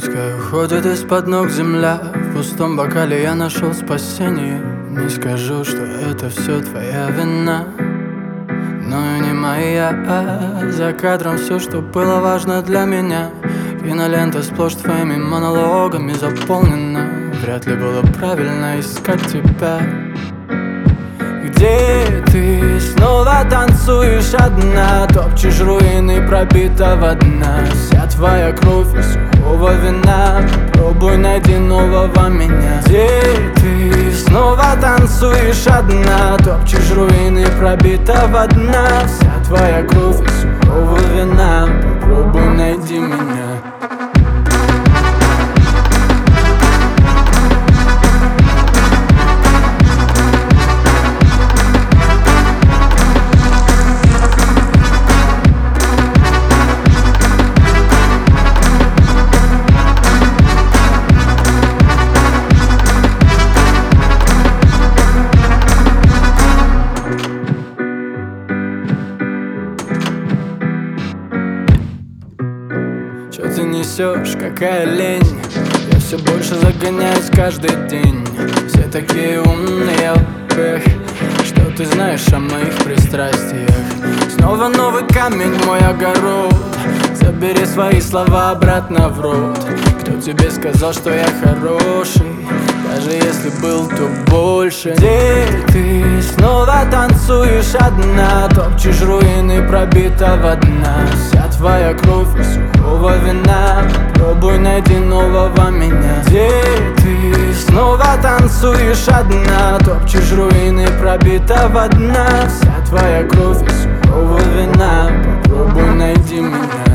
Пускай уходит из-под ног земля, в пустом бокале я нашел спасение. Не скажу, что это все твоя вина, но и не моя. За кадром все, что было важно для меня. Кинолента сплошь твоими монологами заполнена. Вряд ли было правильно искать тебя. Где ты снова танцуешь одна, топчешь руины пробитого дна. Вся твоя кровь и сухого вина. Попробуй найди нового меня. Где ты снова танцуешь одна, топчешь руины пробитого дна. Вся твоя кровь и сухого вина. Попробуй найди меня. Что ты несешь, какая лень? Я все больше загоняюсь каждый день. Все такие умные, что ты знаешь о моих пристрастиях? Снова новый камень в мой огород. Забери свои слова обратно в рот. Кто тебе сказал, что я хороший? Даже если был, то больше. Где ты снова танцуешь одна, топчешь руины пробитого дна. Вся твоя кровь и сухого вина. Пробуй найди нового меня. Где ты снова танцуешь одна, топчешь руины пробитого дна. Вся твоя кровь и сухого вина. Попробуй найди меня.